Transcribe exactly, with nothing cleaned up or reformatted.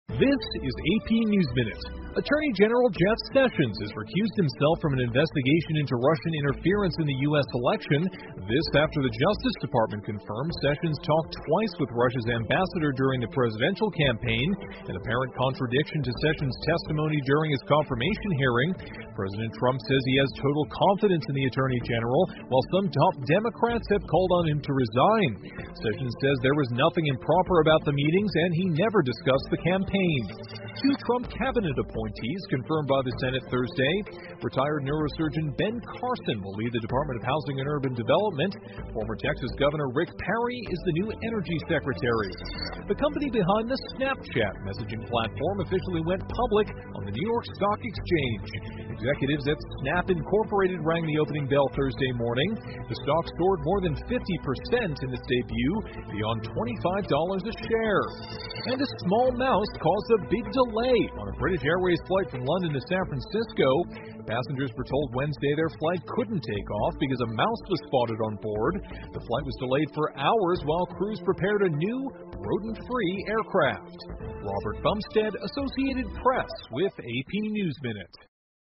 This is A P News Minute. Attorney General Jeff Sessions has recused himself from an investigation into Russian interference in the U S election. This after the Justice Department confirmed Sessions talked twice with Russia's ambassador during the presidential campaign, an apparent contradiction to Sessions' testimony during his confirmation hearing. President Trump says he has total confidence in the Attorney General, while some top Democrats have called on him to resign. Sessions says there was nothing improper about the meetings and he never discussed the campaign. Two Trump cabinet appointees confirmed by the Senate Thursday. Retired neurosurgeon Ben Carson will lead the Department of Housing and Urban Development. Former Texas Governor Rick Perry is the new Energy Secretary. The company behind the Snapchat messaging platform officially went public on the New York Stock Exchange. Executives at Snap Incorporated rang the opening bell Thursday morning. The stock soared more than fifty percent in its debut, beyond twenty-five dollars a share. And a small mouse caused a big delay on a British Airways flight from London to San Francisco. Passengers were told Wednesday their flight couldn't take off because a mouse was spotted on board. The flight was delayed for hours while crews prepared a new, rodent-free aircraft. Robert Bumstead, Associated Press, with A P News Minute.